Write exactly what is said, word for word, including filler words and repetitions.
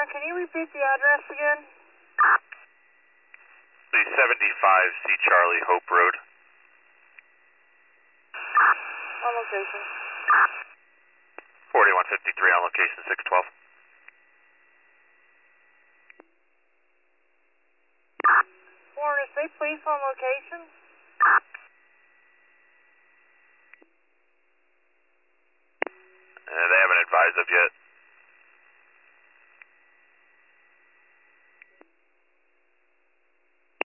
can you repeat the address again? The seventy-five C Charlie Hope Road. On location. forty-one fifty-three on location, six twelve. Florida State Police on location. Uh, they haven't advised of yet.